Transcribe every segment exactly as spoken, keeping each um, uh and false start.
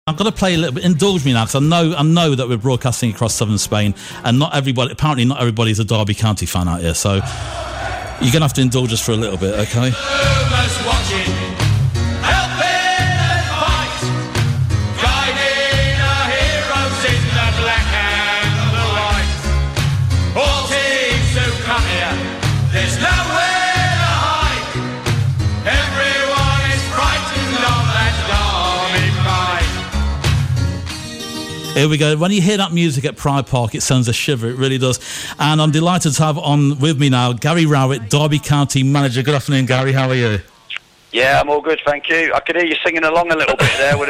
I've got to play a little bit. Indulge me now, because I know I know that we're broadcasting across southern Spain, and not everybody. Apparently, not everybody's a Derby County fan out here. So you're gonna have to indulge us for a little bit, okay? Here we go. When you hear that music at Pride Park, it sends a shiver. It really does. And I'm delighted to have on with me now Gary Rowett, Derby County manager. Good afternoon, Gary. How are you? Yeah, I'm all good, thank you. I could hear you singing along a little bit there with the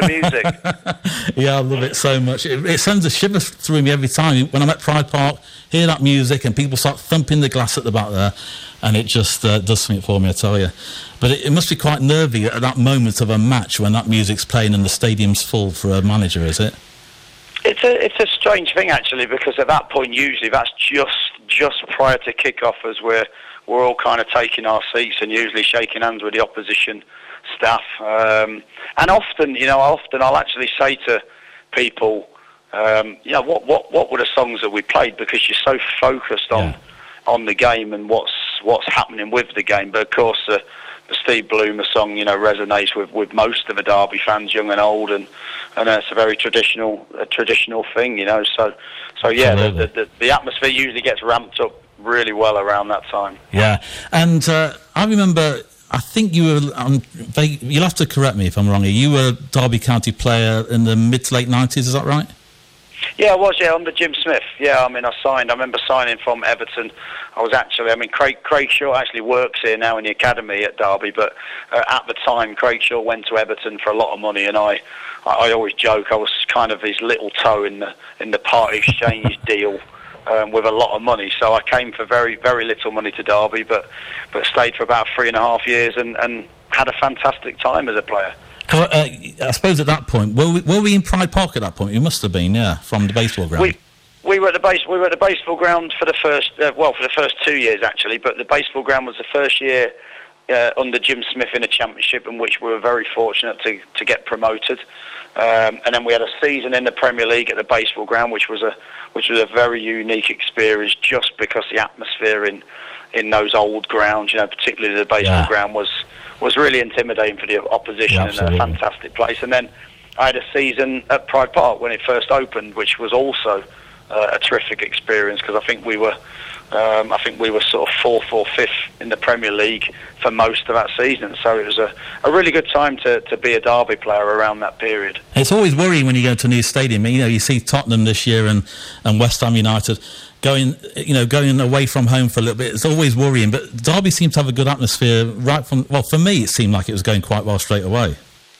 music. Yeah, I love it so much. It, it sends a shiver through me every time. When I'm at Pride Park, hear that music and people start thumping the glass at the back there, and it just uh, does something for me, I tell you. But it, it must be quite nervy at that moment of a match when that music's playing and the stadium's full for a manager, is it? It's a it's a strange thing, actually, because at that point, usually that's just just prior to kick-off, as we're we're all kind of taking our seats and usually shaking hands with the opposition staff. Um, and often, you know, often I'll actually say to people, um, you know, what, what what were the songs that we played, because you're so focused on yeah. on the game and what's what's happening with the game. But of course, uh, the Steve Bloomer song, you know, resonates with, with most of the Derby fans, young and old, and and uh, it's a very traditional a traditional thing, you know. So so yeah, the, the the atmosphere usually gets ramped up really well around that time. Yeah, and uh, I remember. I think you were. Um, they, you'll have to correct me if I'm wrong here. You were a Derby County player in the mid to late nineties. Is that right? Yeah, I was, yeah, under Jim Smith. Yeah, I mean, I signed, I remember signing from Everton. I was actually, I mean, Craig, Craig Shaw actually works here now in the academy at Derby, but uh, at the time, Craig Shaw went to Everton for a lot of money, and I, I always joke, I was kind of his little toe in the, in the part exchange deal um, with a lot of money. So I came for very, very little money to Derby, but, but stayed for about three and a half years and, and had a fantastic time as a player. Uh, I suppose at that point, were we, were we in Pride Park at that point? You must have been, yeah, from the baseball ground. We, we were at the base. We were at the baseball ground for the first, uh, well, for the first two years actually. But the baseball ground was the first year uh, under Jim Smith in a championship, in which we were very fortunate to to get promoted. Um, and then we had a season in the Premier League at the baseball ground, which was a which was a very unique experience, just because the atmosphere in in those old grounds, you know, particularly the baseball yeah. ground, was. was really intimidating for the opposition, yeah, and a fantastic place. And then I had a season at Pride Park when it first opened, which was also uh, a terrific experience, because I think we were, um, I think we were sort of fourth or fifth in the Premier League for most of that season. So it was a, a really good time to, to be a Derby player around that period. It's always worrying when you go to a new stadium. You know, you see Tottenham this year and, and West Ham United going, you know, going away from home for a little bit. It's always worrying, but Derby seemed to have a good atmosphere right from, well, for me it seemed like it was going quite well straight away.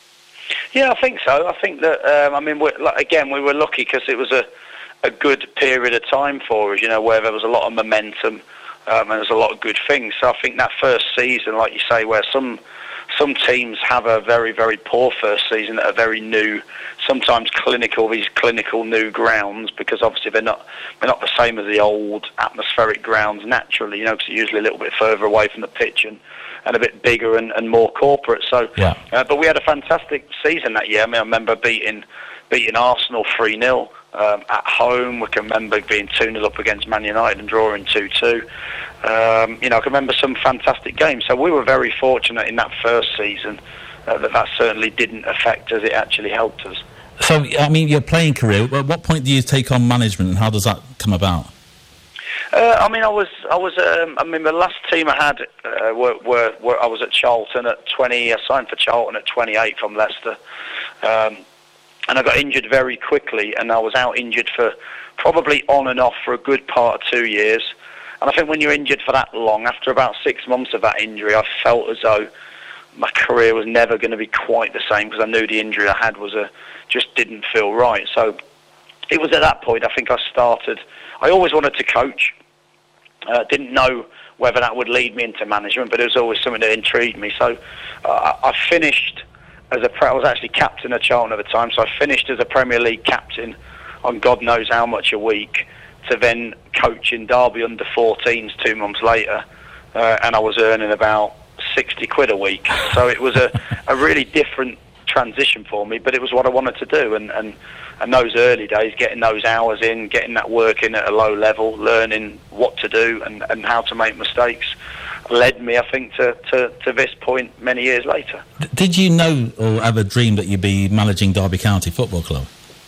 Yeah, I think so. I think that, um, I mean, we're, like, again, we were lucky because it was a, a good period of time for us, you know, where there was a lot of momentum um, and there's a lot of good things. So I think that first season, like you say, where some some teams have a very, very poor first season that are very new, sometimes clinical, these clinical new grounds, because obviously they're not they're not the same as the old atmospheric grounds naturally, you know, because they're usually a little bit further away from the pitch and, and a bit bigger and, and more corporate. So, yeah. uh, but we had a fantastic season that year. I mean, I remember beating beating Arsenal three nil um, at home. We can remember being two nil up against Man United and drawing two two. Um, you know, I can remember some fantastic games. So we were very fortunate in that first season uh, that that certainly didn't affect us. It actually helped us. So, I mean, your playing career, at what point do you take on management, and how does that come about? Uh, I mean, I was, I was, um, I mean, the last team I had uh, were, were, were, I was at Charlton at twenty. I signed for Charlton at twenty-eight from Leicester, um, and I got injured very quickly, and I was out injured for probably on and off for a good part of two years. And I think when you're injured for that long, after about six months of that injury, I felt as though my career was never going to be quite the same, because I knew the injury I had was a just didn't feel right. So it was at that point I think I started. I always wanted to coach. Uh, didn't know whether that would lead me into management, but it was always something that intrigued me. So uh, I finished as a. I was actually captain of Charlton at the time, so I finished as a Premier League captain on God knows how much a week, to then coach in Derby under fourteens two months later, uh, and I was earning about sixty quid a week. So it was a, a really different transition for me, but it was what I wanted to do. And, and, and those early days, getting those hours in, getting that work in at a low level, learning what to do and, and how to make mistakes, led me, I think, to, to, to this point many years later. Did you know or ever dream that you'd be managing Derby County Football Club?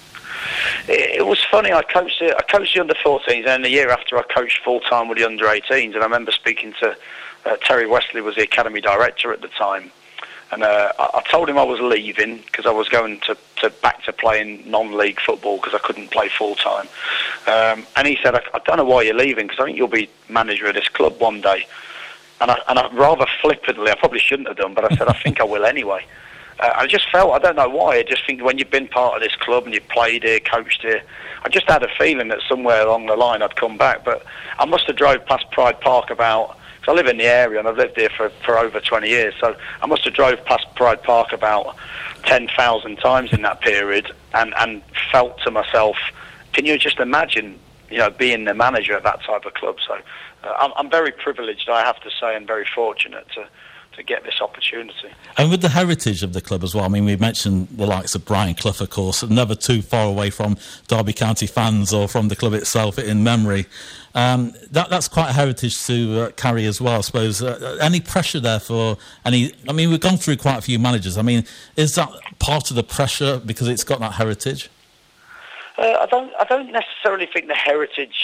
It, it was funny. I coached it. I coached the under fourteens, and then the year after, I coached full time with the under eighteens. And I remember speaking to uh, Terry Wesley, was the academy director at the time, and uh, I, I told him I was leaving because I was going to, to back to playing non-league football because I couldn't play full time. Um, and he said, I, I don't know why you're leaving because I think you'll be manager of this club one day. And I, and I rather flippantly, I probably shouldn't have done, but I said, I think I will anyway. Uh, I just felt, I don't know why, I just think when you've been part of this club and you've played here, coached here, I just had a feeling that somewhere along the line I'd come back. But I must have drove past Pride Park about, because I live in the area and I've lived here for, for over twenty years, so I must have drove past Pride Park about ten thousand times in that period and, and felt to myself, can you just imagine, you know, being the manager at that type of club? So uh, I'm, I'm very privileged, I have to say, and very fortunate to, to get this opportunity. And with the heritage of the club as well, I mean, we mentioned the likes of Brian Clough, of course, never too far away from Derby County fans or from the club itself in memory. Um, that, that's quite a heritage to uh, carry as well, I suppose. Uh, any pressure there for any... I mean, we've gone through quite a few managers. I mean, is that part of the pressure because it's got that heritage? Uh, I don't. I don't necessarily think the heritage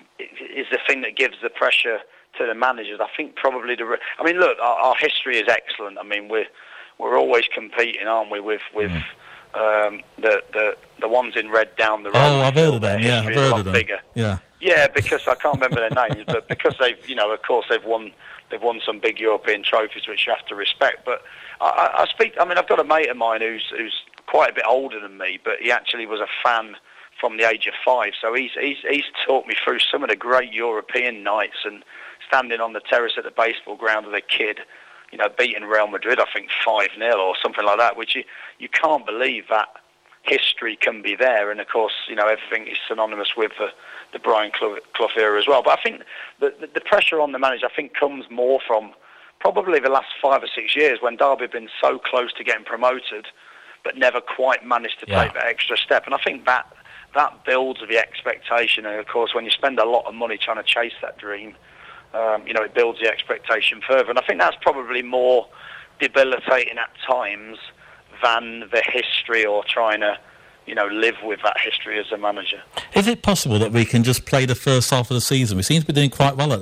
is the thing that gives the pressure to the managers. I think probably the. I mean, look, our, our history is excellent. I mean, we're we're always competing, aren't we? With with mm. um, the the the ones in red down the road. Oh, I've heard of them. Yeah, I've heard of them. Bigger. Yeah. Yeah, because I can't remember their names, but because they've, you know, of course they've won. They've won some big European trophies, which you have to respect. But I, I speak. I mean, I've got a mate of mine who's who's quite a bit older than me, but he actually was a fan from the age of five, so he's, he's he's taught me through some of the great European nights and standing on the terrace at the baseball ground as a kid, you know, beating Real Madrid, I think five nil or something like that, which you, you can't believe that history can be there. And of course, you know, everything is synonymous with the, the Brian Clough, Clough era as well. But I think the, the, the pressure on the manager, I think, comes more from probably the last five or six years when Derby have been so close to getting promoted, but never quite managed to yeah. take that extra step. And I think that that builds the expectation, and of course when you spend a lot of money trying to chase that dream, um, you know, it builds the expectation further. And I think that's probably more debilitating at times than the history or trying to, you know, live with that history as a manager. Is it possible that we can just play the first half of the season? We seem to be doing quite well at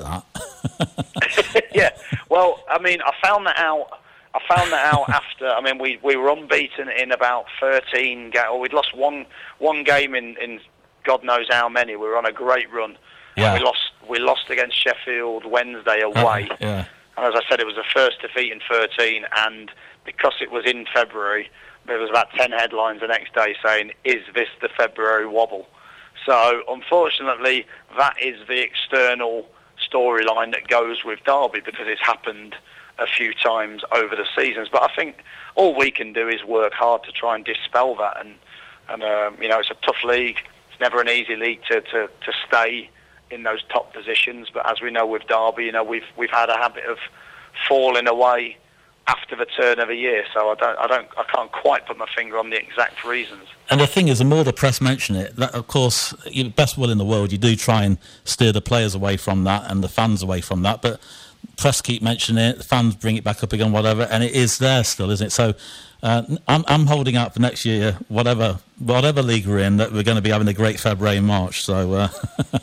that. Yeah, well, I mean, I found that out I found that out after. I mean, we, we were unbeaten in about thirteen games, or we'd lost one one game in, in God knows how many. We were on a great run. Yeah. And we lost we lost against Sheffield Wednesday away. Uh, yeah. And as I said, it was the first defeat in thirteen, and because it was in February, there was about ten headlines the next day saying, "Is this the February wobble?" So, unfortunately, that is the external storyline that goes with Derby because it's happened a few times over the seasons. But I think all we can do is work hard to try and dispel that. And, and um, you know, it's a tough league. It's never an easy league to, to, to stay in those top positions. But as we know with Derby, you know, we've we've had a habit of falling away after the turn of a year. So I don't, I don't, I can't quite put my finger on the exact reasons. And the thing is, the more the press mention it, that of course, you best will in the world, you do try and steer the players away from that and the fans away from that. But press keep mentioning it, the fans bring it back up again, whatever, and it is there still, isn't it? So uh, I'm, I'm holding out for next year, whatever whatever league we're in, that we're going to be having a great February and March. So, uh...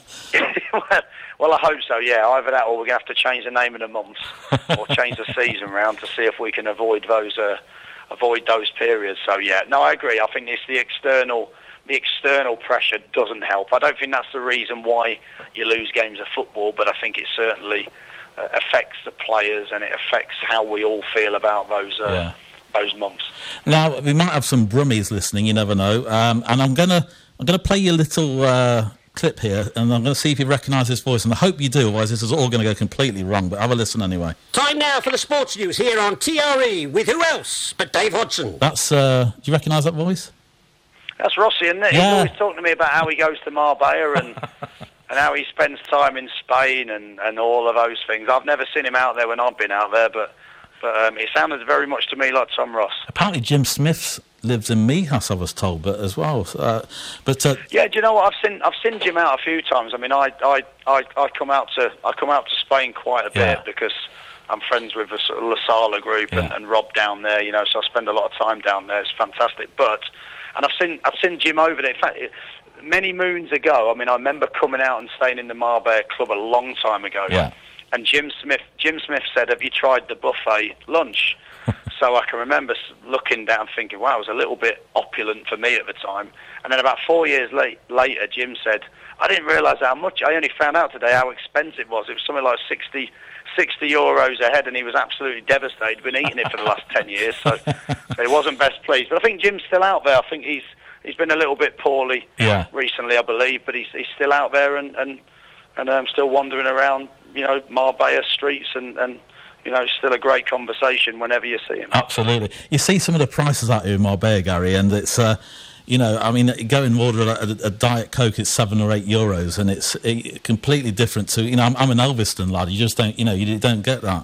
well, well, I hope so. Yeah, either that, or we're going to have to change the name of the months, or change the season round to see if we can avoid those uh, avoid those periods. So, yeah, no, I agree. I think it's the external. The external pressure doesn't help. I don't think that's the reason why you lose games of football, but I think it certainly uh, affects the players and it affects how we all feel about those uh, yeah. those months. Now we might have some Brummies listening. You never know. Um, and I'm gonna I'm gonna play you a little uh, clip here, and I'm gonna see if you recognise this voice. And I hope you do. Otherwise, this is all going to go completely wrong. But have a listen anyway. Time now for the sports news here on T R E with who else but Dave Hodgson. That's. Uh, do you recognise that voice? That's Rossi, isn't it? Yeah. He's always talking to me about how he goes to Marbella and and how he spends time in Spain and, and all of those things. I've never seen him out there when I've been out there, but but um, it sounded very much to me like Tom Ross. Apparently Jim Smith's lives in Mijas, I was told, but as well. Uh, but uh, yeah, do you know what? I've seen I've seen Jim out a few times. I mean, I I, I, I come out to I come out to Spain quite a bit yeah. because I'm friends with the sort of La Sala group yeah. and, and Rob down there. You know, so I spend a lot of time down there. It's fantastic. But and I've seen I've seen Jim over there. In fact, it, many moons ago. I mean, I remember coming out and staying in the Marbella Club a long time ago. Yeah. And Jim Smith Jim Smith said, "Have you tried the buffet lunch?" So I can remember looking down thinking, wow, it was a little bit opulent for me at the time. And then about four years late, later, Jim said, I didn't realise how much. I only found out today how expensive it was. It was something like sixty, sixty euros a head, and he was absolutely devastated. He'd been eating it for the last ten years, so, so he wasn't best pleased. But I think Jim's still out there. I think he's he's been a little bit poorly yeah. recently, I believe, but he's he's still out there and and, and um, still wandering around, you know, Marbella streets and... and you know, it's still a great conversation whenever you see him. Absolutely. You see some of the prices out here in Marbella, Gary, and it's, uh, you know, I mean, go and order a, a, a Diet Coke, it's seven or eight euros, and it's it, completely different to, you know, I'm, I'm an Elviston lad, you just don't, you know, you don't get that.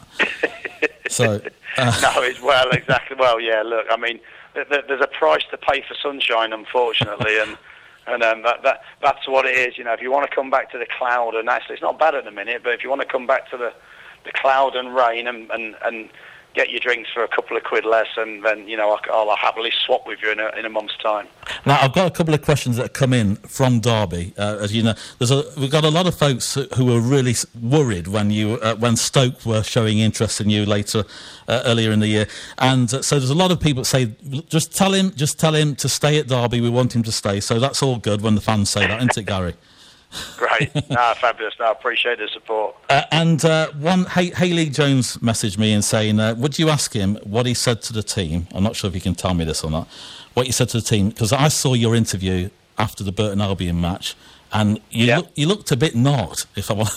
So... Uh, no, it's, well, exactly, well, yeah, look, I mean, th- th- there's a price to pay for sunshine, unfortunately, and and um, that, that that's what it is, you know, if you want to come back to the cloud, and actually, it's not bad at the minute, but if you want to come back to the the cloud and rain and, and, and get your drinks for a couple of quid less, and then, you know, I'll, I'll happily swap with you in a, in a month's time. Now, I've got a couple of questions that have come in from Derby. Uh, as you know, there's a, we've got a lot of folks who were really worried when you uh, when Stoke were showing interest in you later, uh, earlier in the year. And uh, so there's a lot of people that say, just tell him, just tell him to stay at Derby, we want him to stay. So that's all good when the fans say that, isn't it, Gary? Great. No, fabulous. No, I appreciate the support. Uh, and uh, one, Hay- Haley Jones messaged me and saying, uh, would you ask him what he said to the team? I'm not sure if you can tell me this or not. What he said to the team, because I saw your interview after the Burton Albion match, and you, yeah. look, you looked a bit not, if I want.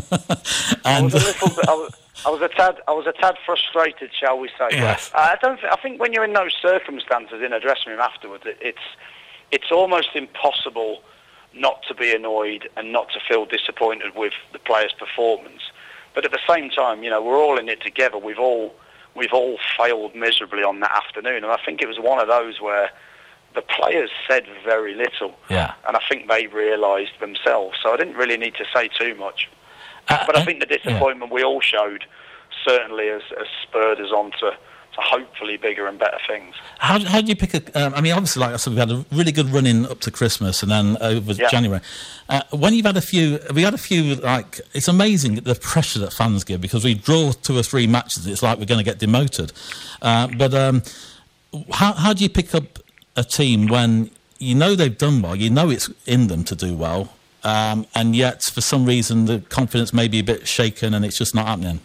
and I was a little bit. I was, I was a tad. I was a tad frustrated, shall we say? Yes. Uh, I don't. Th- I think when you're in those circumstances in a dressing room afterwards, it, it's it's almost impossible not to be annoyed and not to feel disappointed with the player's performance. But at the same time, you know, we're all in it together. We've all we've all failed miserably on that afternoon, and I think it was one of those where the players said very little, yeah. and I think they realised themselves. So I didn't really need to say too much. Uh, but I think the disappointment yeah. we all showed certainly has, has spurred us on to, to hopefully bigger and better things. How, how do you pick a... Um, I mean, obviously, like I said, we've had a really good run in up to Christmas and then over yeah. January. Uh, when you've had a few... We had a few, like... It's amazing the pressure that fans give, because we draw two or three matches, it's like we're going to get demoted. Uh, but um, how, how do you pick up a team when you know they've done well, you know it's in them to do well, um, and yet, for some reason, the confidence may be a bit shaken and it's just not happening?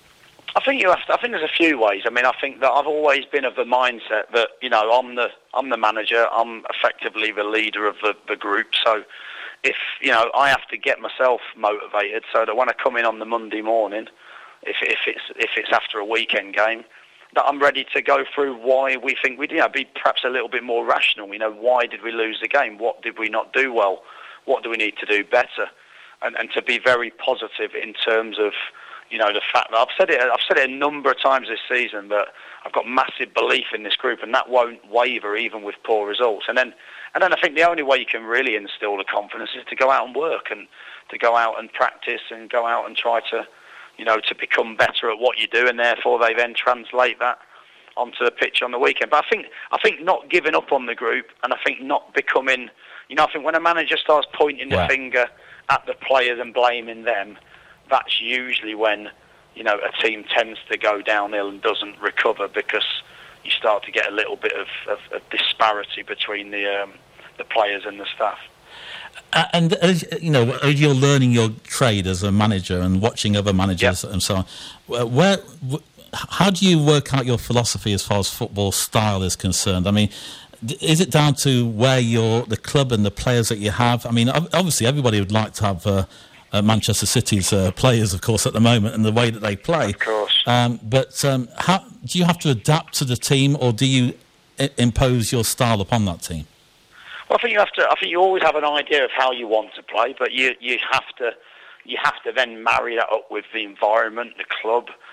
I think you have to, I think there's a few ways. I mean, I think that I've always been of the mindset that, you know, I'm the I'm the manager. I'm effectively the leader of the, the group. So, if you know, I have to get myself motivated so that when I come in on the Monday morning, if if it's if it's after a weekend game, that I'm ready to go through why we think we'd, you know, be perhaps a little bit more rational. You know, why did we lose the game? What did we not do well? What do we need to do better? And and to be very positive in terms of, you know, the fact that I've said it, I've said it a number of times this season, that I've got massive belief in this group, and that won't waver even with poor results. And then, and then I think the only way you can really instill the confidence is to go out and work, and to go out and practice, and go out and try to, you know, to become better at what you do, and therefore they then translate that onto the pitch on the weekend. But I think, I think not giving up on the group, and I think not becoming, you know, I think when a manager starts pointing yeah. the finger at the players and blaming them, that's usually when, you know, a team tends to go downhill and doesn't recover, because you start to get a little bit of, of, of disparity between the um, the players and the staff. Uh, and as, you know, as you're learning your trade as a manager and watching other managers yep. and so on, where, where, how do you work out your philosophy as far as football style is concerned? I mean, is it down to where you're, the club and the players that you have? I mean, obviously everybody would like to have Uh, Uh, Manchester City's uh, players, of course, at the moment, and the way that they play. Of course. Um, but um, how do you have to adapt to the team, or do you I- impose your style upon that team? Well, I think you have to. I think you always have an idea of how you want to play, but you you have to you have to then marry that up with the environment, the club,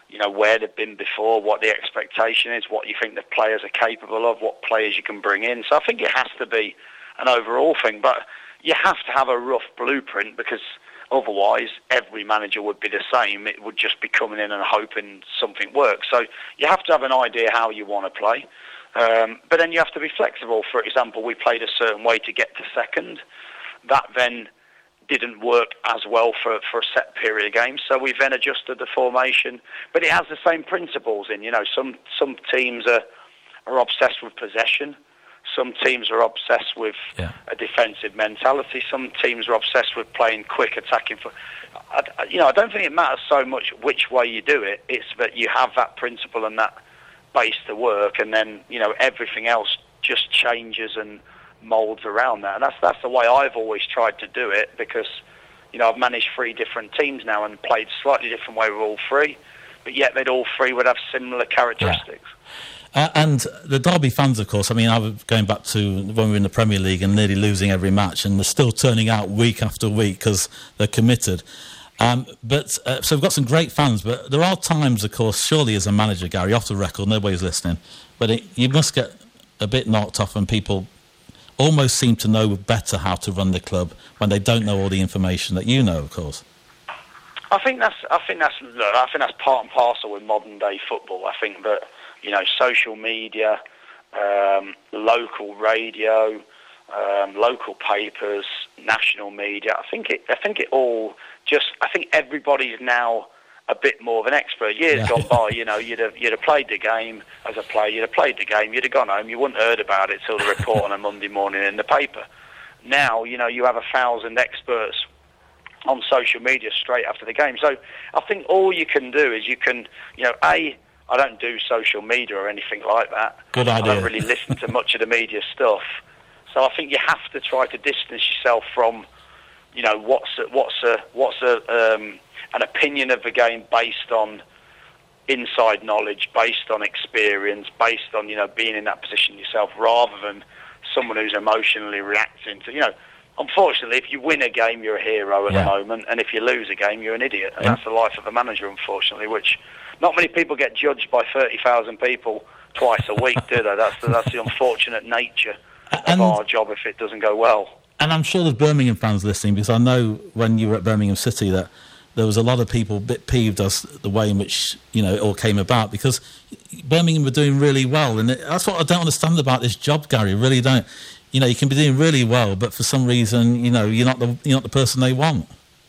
you know, where they've been before, what the expectation is, what you think the players are capable of, what players you can bring in. So I think it has to be an overall thing, but you have to have a rough blueprint, because otherwise every manager would be the same. It would just be coming in and hoping something works. So you have to have an idea how you want to play. Um, but then you have to be flexible. For example, we played a certain way to get to second. That then didn't work as well for, for a set period of games, so we then adjusted the formation. But it has the same principles in, you know, some some teams are, are obsessed with possession. Some teams are obsessed with yeah. a defensive mentality. Some teams are obsessed with playing quick, attacking. For, I, you know, I don't think it matters so much which way you do it. It's that you have that principle and that base to work, and then, you know, everything else just changes and moulds around that. And that's that's the way I've always tried to do it, because, you know, I've managed three different teams now and played slightly different way with all three, but yet they'd all three would have similar characteristics. Yeah. Uh, and the Derby fans, of course, I mean, I was going back to when we were in the Premier League and nearly losing every match, and they're still turning out week after week because they're committed. Um, but uh, so we've got some great fans, but there are times, of course, surely as a manager, Gary, off the record, nobody's listening, but it, you must get a bit knocked off when people almost seem to know better how to run the club when they don't know all the information that you know, of course. I think that's I think that's look, I think that's part and parcel with modern day football. I think that, you know, social media, um, local radio, um, local papers, national media. I think it. I think it all just. I think everybody's now a bit more of an expert. Years yeah. gone by, you know, you'd have you'd have played the game as a player. You'd have played the game. You'd have gone home. You wouldn't have heard about it till the report on a Monday morning in the paper. Now, you know, you have a thousand experts on social media straight after the game. So I think all you can do is you can, you know, a. I don't do social media or anything like that. Good idea. I don't really listen to much of the media stuff. So I think you have to try to distance yourself from, you know, what's a, what's a, what's a, um, an opinion of the game based on inside knowledge, based on experience, based on, you know, being in that position yourself, rather than someone who's emotionally reacting to, you know. Unfortunately, if you win a game, you're a hero at yeah. the moment, and if you lose a game, you're an idiot. And yeah. that's the life of a manager, unfortunately, which not many people get judged by thirty thousand people twice a week, do they? That's the, that's the unfortunate nature and, of our job if it doesn't go well. And I'm sure there's Birmingham fans listening, because I know when you were at Birmingham City that there was a lot of people a bit peeved as the way in which, you know, it all came about, because Birmingham were doing really well. And it, that's what I don't understand about this job, Gary, really don't. You know, you can be doing really well, but for some reason, you know, you're not the you're not the person they want.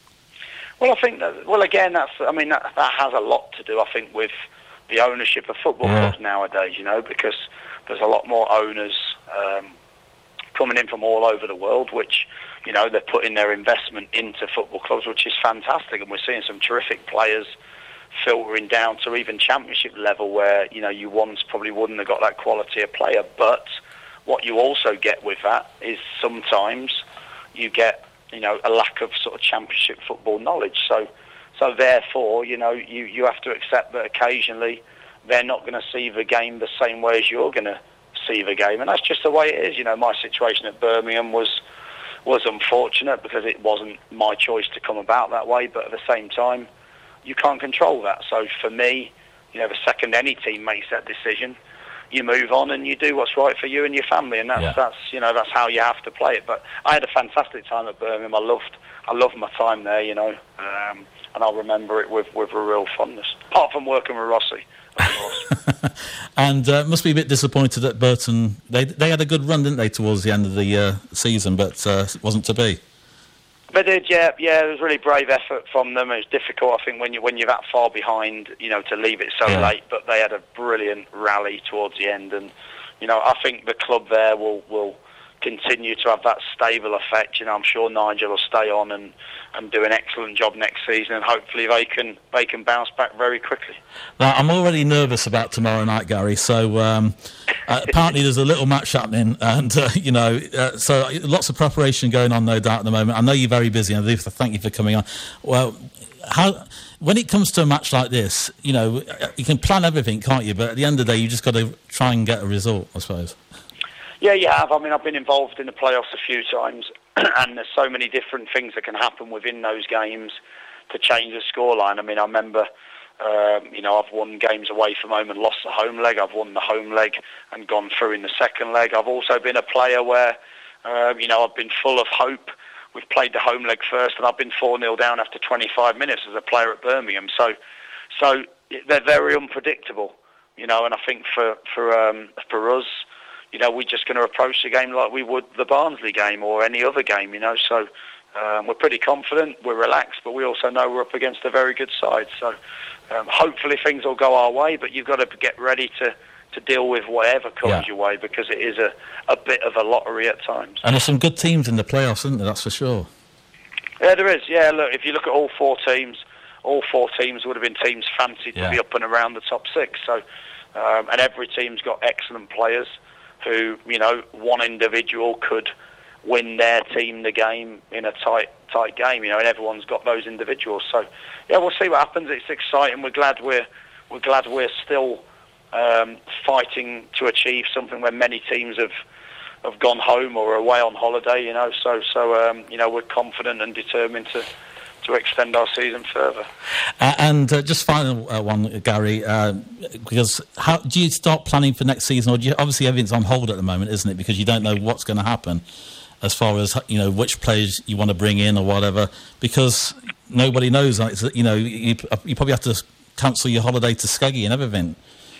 Well, I think that, well, again, that's, I mean, that, that has a lot to do, I think, with the ownership of football yeah. clubs nowadays, you know, because there's a lot more owners um, coming in from all over the world, which, you know, they're putting their investment into football clubs, which is fantastic, and we're seeing some terrific players filtering down to even championship level where, you know, you once probably wouldn't have got that quality of player. But what you also get with that is sometimes you get, you know, a lack of sort of championship football knowledge. So, so therefore, you know, you, you have to accept that occasionally they're not going to see the game the same way as you're going to see the game, and that's just the way it is. You know, my situation at Birmingham was was unfortunate because it wasn't my choice to come about that way, but at the same time, you can't control that. So for me, you know, the second any team makes that decision, you move on and you do what's right for you and your family, and that's yeah. that's you know that's how you have to play it. But I had a fantastic time at Birmingham. I loved I loved my time there, you know, um, and I'll remember it with with a real fondness. Apart from working with Rossi, of course. And uh, must be a bit disappointed at Burton. They they had a good run, didn't they, towards the end of the uh, season, but uh, it wasn't to be. They did, yeah, yeah. It was a really brave effort from them. It was difficult, I think, when you when you're that far behind, you know, to leave it so yeah. late. But they had a brilliant rally towards the end, and you know, I think the club there will will continue to have that stable effect. You know, I'm sure Nigel will stay on and, and do an excellent job next season, and hopefully they can they can bounce back very quickly. Now, I'm already nervous about tomorrow night, Gary. So um, uh, apparently there's a little match happening, and uh, you know, uh, so lots of preparation going on, no doubt, at the moment. I know you're very busy, and I do thank you for coming on. Well, how when it comes to a match like this, you know, you can plan everything, can't you? But at the end of the day, you just got to try and get a result, I suppose. Yeah, you have. I mean, I've been involved in the playoffs a few times, and there's so many different things that can happen within those games to change the scoreline. I mean, I remember Um, you know, I've won games away from home and lost the home leg. I've won the home leg and gone through in the second leg. I've also been a player where, um, you know, I've been full of hope. We've played the home leg first, and I've been four nil down after twenty-five minutes as a player at Birmingham. So, so they're very unpredictable, you know. And I think for for um, for us, you know, we're just going to approach the game like we would the Barnsley game or any other game, you know. So um, we're pretty confident, we're relaxed, but we also know we're up against a very good side. So um, hopefully things will go our way, but you've got to get ready to. to deal with whatever comes yeah. your way, because it is a, a bit of a lottery at times. And there's some good teams in the playoffs, isn't there? That's for sure. Yeah, there is. Yeah, look, if you look at all four teams, all four teams would have been teams fancied yeah. to be up and around the top six. So, um, and every team's got excellent players who, you know, one individual could win their team the game in a tight, tight game. You know, and everyone's got those individuals. So, yeah, we'll see what happens. It's exciting. We're glad we're we're glad we're still. Um, fighting to achieve something where many teams have have gone home or are away on holiday, you know. So, so um, you know, we're confident and determined to to extend our season further. Uh, and uh, just final uh, one, Gary, uh, because how do you start planning for next season? Or do you, obviously everything's on hold at the moment, isn't it? Because you don't know what's going to happen as far as, you know, which players you want to bring in or whatever. Because nobody knows. Like, you know, you, you probably have to cancel your holiday to Skeggy and everything.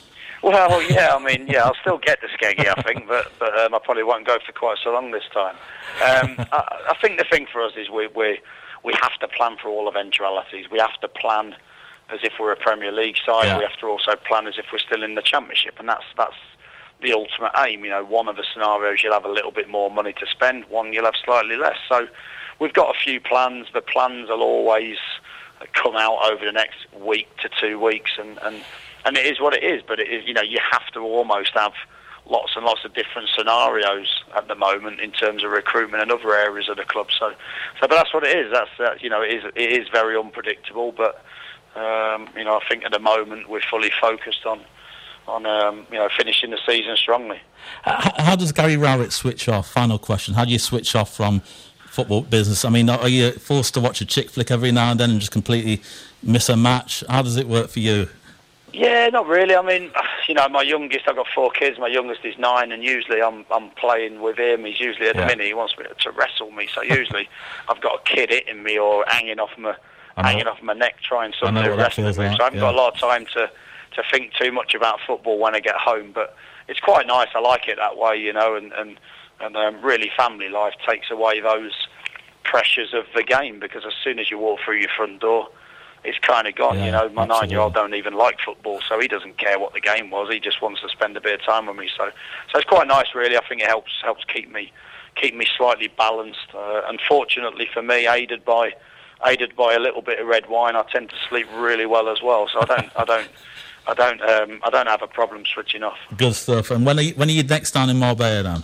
Well, yeah, I mean, yeah, I'll still get to Skeggy, I think, but but um, I probably won't go for quite so long this time. Um, I, I think the thing for us is we we we have to plan for all eventualities. We have to plan as if we're a Premier League side. Yeah. We have to also plan as if we're still in the Championship, and that's that's the ultimate aim. You know, one of the scenarios you'll have a little bit more money to spend, one you'll have slightly less. So we've got a few plans. The plans will always come out over the next week to two weeks, and and. And it is what it is, but it is, you know, you have to almost have lots and lots of different scenarios at the moment in terms of recruitment and other areas of the club. So, so but that's what it is. That's uh, you know, it is it is very unpredictable. But um, you know, I think at the moment we're fully focused on on um, you know finishing the season strongly. How, how does Gary Rowett switch off? Final question: how do you switch off from football business? I mean, are you forced to watch a chick flick every now and then and just completely miss a match? How does it work for you? Yeah, not really. I mean, you know, my youngest, I've got four kids. My youngest is nine, and usually I'm I'm playing with him. He's usually at the yeah. minute he wants me to wrestle me. So usually I've got a kid hitting me or hanging off my hanging off my neck trying something to wrestle me. Like, so I haven't yeah. got a lot of time to to think too much about football when I get home. But it's quite nice. I like it that way, you know, and and and um, really family life takes away those pressures of the game, because as soon as you walk through your front door, it's kind of gone, yeah, you know. My absolutely. nine-year-old don't even like football, so he doesn't care what the game was. He just wants to spend a bit of time with me. So, so it's quite nice, really. I think it helps helps keep me keep me slightly balanced. Uh, unfortunately for me, aided by aided by a little bit of red wine, I tend to sleep really well as well. So I don't I don't I don't um, I don't have a problem switching off. Good stuff. And when are you, when are you next down in Marbella, then?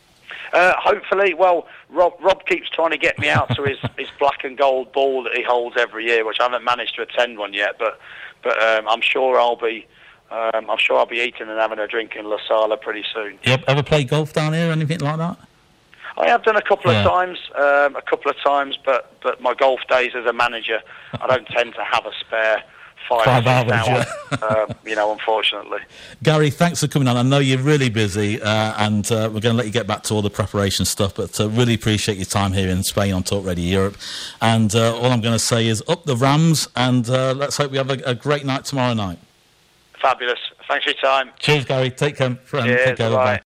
Uh, hopefully, well, Rob Rob keeps trying to get me out to his, his black and gold ball that he holds every year, which I haven't managed to attend one yet. But but um, I'm sure I'll be um, I'm sure I'll be eating and having a drink in La Sala pretty soon. You ever play golf down here or anything like that? I have done a couple yeah. of times, um, a couple of times, but but my golf days as a manager, I don't tend to have a spare five, five hours, hours yeah. uh, you know, unfortunately. Gary, thanks for coming on. I know you're really busy, uh, and uh, we're going to let you get back to all the preparation stuff, but uh, really appreciate your time here in Spain on Talk Radio Europe. And uh, all I'm going to say is up the Rams, and uh, let's hope we have a, a great night tomorrow night. Fabulous. Thanks for your time. Cheers, Gary. Take care. Cheers. Take care. Bye.